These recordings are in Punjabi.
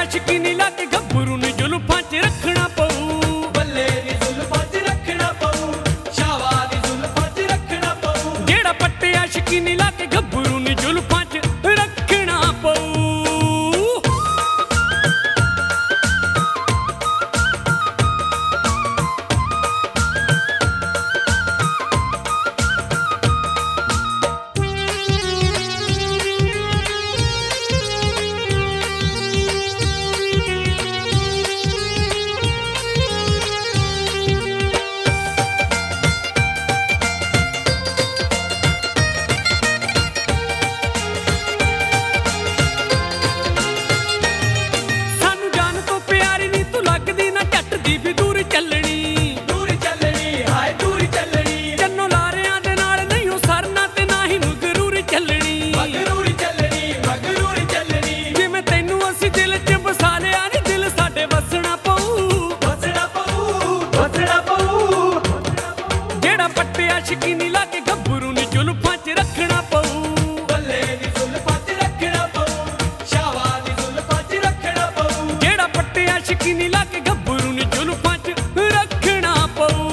ਸ਼ਕੀਨੀ ਲਾ ਕੇ ਗੱਭਰੂ ਨੂੰ ਜ਼ੁਲਫਾਂ 'ਚ ਰੱਖਣਾ ਪਊ। ਬੱਲੇ ਨੀ ਜ਼ੁਲਫਾਂ 'ਚ ਰੱਖਣਾ ਪਊ, ਸ਼ਾਵਾ ਨੀ ਜ਼ੁਲਫਾਂ 'ਚ ਰੱਖਣਾ ਪਊ। ਜਿਹੜਾ ਪੱਟਿਆ ਸ਼ਕੀਨੀ ਲਾ ਕੇ ਗੱਭਰੂ ਨੂੰ ਜ਼ੁਲਫਾਂ 'ਚ ਰੱਖਣਾ ਪਊ। ਦੀ ਵੀ ਦੂਰ ਚੱਲਣੀ, ਦੂਰ ਚੱਲਣੀ, ਹਾਏ ਦੂਰ ਚੱਲਣੀ। ਜੰਨੋਂ ਲਾਰਿਆਂ ਦੇ ਨਾਲ ਨਹੀਂ ਉਹ ਸਰਨਾ ਤੇ ਨਾ ਹੀ ਨੂੰ ਜ਼ਰੂਰ ਚੱਲਣੀ। ਮਗਰੂਰ ਚੱਲਣੀ, ਮਗਰੂਰ ਚੱਲਣੀ। ਜਿਵੇਂ ਤੈਨੂੰ ਅਸੀਂ ਦਿਲ 'ਚ ਵਸਾ ਲਿਆ ਨੀ ਦਿਲ ਸਾਡੇ ਵਸਣਾ ਪਊ, ਵਸਣਾ ਪਊ, ਵਸਣਾ ਪਊ। ਜਿਹੜਾ ਪੱਟਿਆ ਸ਼ਕੀਨੀ ਲਾ ਕੇ ਗੱਭਰੂ ਨੂੰ ਜ਼ੁਲਫਾਂ 'ਚ ਰੱਖਣਾ ਪਊ। ਬੱਲੇ ਨੀ ਜ਼ੁਲਫਾਂ 'ਚ ਰੱਖਣਾ ਪਊ, ਸ਼ਾਵਾ ਨੀ ਜ਼ੁਲਫਾਂ 'ਚ ਰੱਖਣਾ ਪਊ। ਜਿਹੜਾ ਪੱਟਿਆ ਸ਼ਕੀਨੀ ਲਾ ਕੇ ਗੱਭਰੂ ਨੂੰ ਜ਼ੁਲਫਾਂ 'ਚ ਰੱਖਣਾ ਪਊ।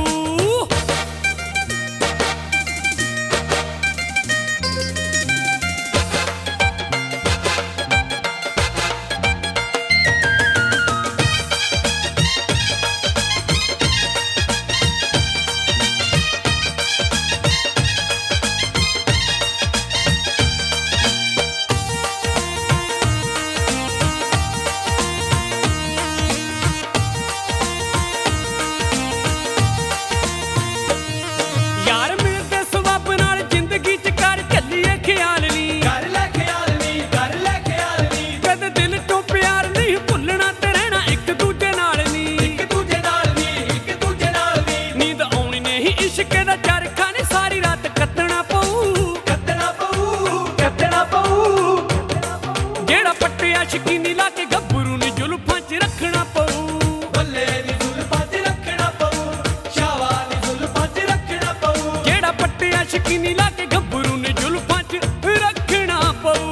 ਯਾਰ ਮਿਲਦੇ ਸਬੱਬ ਨਾਲ ਜ਼ਿੰਦਗੀ 'ਚ ਕਰ ਚੱਲੀਏ ਖਿਆਲ ਨੀ, ਕਰ ਲੈ ਖਿਆਲ ਨੀ, ਕਰ ਲੈ ਖਿਆਲ ਨੀ। ਕਦੇ ਦਿਲ 'ਚੋਂ ਪਿਆਰ ਨਹੀਂ ਭੁੱਲਣਾ ਤੇ ਰਹਿਣਾ ਇੱਕ ਦੂਜੇ ਨਾਲ ਨੀ। ਇੱਕ ਦੂਜੇ ਨਾਲ ਨੀ, ਇੱਕ ਦੂਜੇ ਨਾਲ ਨੀ। ਨੀਂਦ ਆਉਣੀ ਨਹੀਂ ਇਸ਼ਕ ਦਾ ਚਰਖਾ ਨੀ ਸਾਰੀ ਰਾਤ ਕੱਤਣਾ ਪਊ। ਕੱਤਣਾ ਪਊ, ਕੱਤਣਾ ਪਊ। ਜਿਹੜਾ ਪੱਟਿਆ ਸ਼ਕੀਨੀ ਲਾ ਕੇ ਗੱਭਰੂ ਨੂੰ ਜ਼ੁਲਫਾਂ 'ਚ ਰੱਖਣਾ ਪਊ। ਬੱਲੇ ਨੀ ਜ਼ੁਲਫਾਂ 'ਚ ਰੱਖਣਾ ਪਊ, ਸ਼ਾਵਾ ਨੀ ਜ਼ੁਲਫਾਂ 'ਚ ਰੱਖਣਾ ਪਊ। ਜਿਹੜਾ ਪੱਟਿਆ ਸ਼ਕੀਨੀ ਲਾ ਕੇ ਗੱਭਰੂ ਨੂੰ ਜ਼ੁਲਫਾਂ 'ਚ ਰੱਖਣਾ ਪਊ।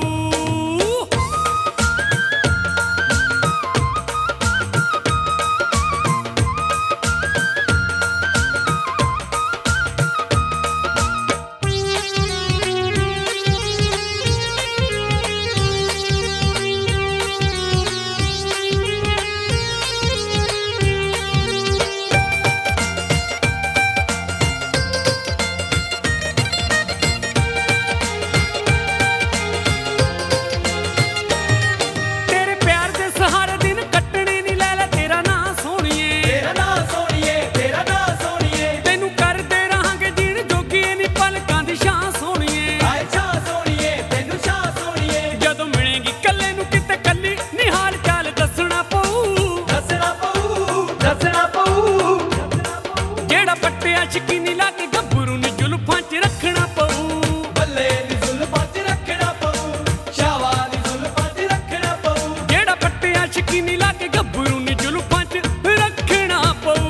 ਤੇਰੇ ਪਿਆਰ ਦੇ ਸਹਾਰੇ ਦਿਨ ਕੱਟਣੇ ਨੀ ਲੈ ਲੈ ਤੇਰਾ ਨਾਂ ਸੋਹਣੀਏ। ਤੇਰਾ ਨਾਂ ਸੋਹਣੀਏ, ਤੇਰਾ ਨਾਂ ਸੋਹਣੀਏ। ਤੈਨੂੰ ਕਰਦੇ ਰਹਾਂਗੇ ਜੀਣ ਜੋਗੀਏ ਨੀ ਪਲਕਾਂ ਦੀ ਛਾਂ ਸੋਹਣੀਏ। ਹਾਏ ਛਾਂ ਸੋਹਣੀਏ, ਤੈਨੂੰ ਛਾਂ ਸੋਹਣੀਏ। ਜਦੋਂ ਮਿਲੇਗੀ ਕੱਲੇ ਨੂੰ ਕਿਤੇ ਕੱਲੀ ਨੀ ਹਾਲ ਚਾਲ ਦੱਸਣਾ ਪਊ। ਦੱਸਣਾ ਪਊ, ਦੱਸਣਾ ਪਊ। ਜਿਹੜਾ ਪੱਟਿਆ ਸ਼ਕੀਨੀ ਲਾ ਕੇ ਗੱਭਰੂ ਨੂੰ ਜ਼ੁਲਫਾਂ 'ਚ ਰੱਖਣਾ ਪਊ। ਬੱਲੇ ਨੀ ਜ਼ੁਲਫਾਂ 'ਚ ਰੱਖਣਾ ਪਊ, ਸ਼ਾਵਾ ਨੀ ਜ਼ੁਲਫਾਂ 'ਚ ਰੱਖਣਾ ਪਊ। ਜਿਹੜਾ ਪੱਟਿਆ ਸ਼ਕੀਨੀ ਲਾ ਕੇ ਗੱਭਰੂ ਨੂੰ ਜ਼ੁਲਫਾਂ 'ਚ ਰੱਖਣਾ ਪਊ।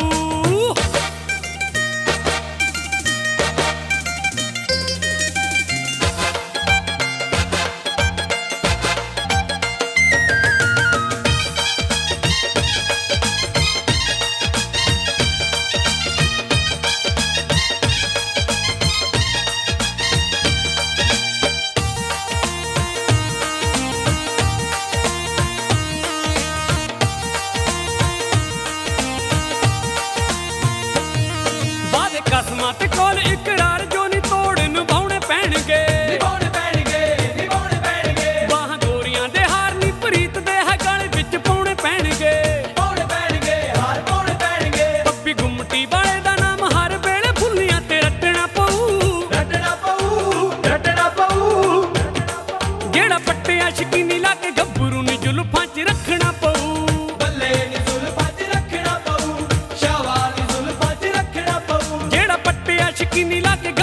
ਵਾਅਦੇ ਕਸਮਾਂ ਤੇ ਕੋਲ ਇਕਰਾਰ ਜੋ ਨੀ ਤੋੜ ਨਿਭਾਉਣੇ ਪੈਣਗੇ। ਨਿਭਾਉਣੇ ਪੈਣਗੇ, ਨਿਭਾਉਣੇ ਪੈਣਗੇ। ਬਾਹਾਂ ਗੋਰੀਆਂ ਦੇ ਹਾਰ ਨੀ ਪ੍ਰੀਤ ਦੇ ਹੈ ਗਲ ਵਿੱਚ ਪਾਉਣੇ ਪੈਣਗੇ। ਪਾਉਣੇ ਪੈਣਗੇ, ਹਾਰ ਪਾਉਣੇ ਪੈਣਗੇ। ਪੱਪੀ ਗੁੰਮਟੀ ਵਾਲੇ ਦਾ ਨਾਮ ਹਰ ਵੇਲੇ ਫੁੱਲੀਆਂ ਤੇ ਰੱਟਣਾ ਪਊ। ਰੱਟਣਾ ਪਊ, ਰੱਟਣਾ ਪਊ। ਜਿਹੜਾ ਪੱਟਿਆ ਸ਼ਕੀਨੀ ਲਾ ਕੇ ਗੱਭਰੂ ਨੂੰ ਜ਼ੁਲਫਾਂ 'ਚ ਰੱਖਣਾ ਪਊ। ਬੱਲੇ ਨੀ ਜ਼ੁਲਫਾਂ 'ਚ ਰੱਖਣਾ ਪਊ, ਸ਼ਾਵਾ ਨੀ ਜ਼ੁਲਫਾਂ 'ਚ ਰੱਖਣਾ ਪਊ। ਜਿਹੜਾ ਪੱਟਿਆ ਸ਼ਕੀਨੀ ਲਾ ਕੇ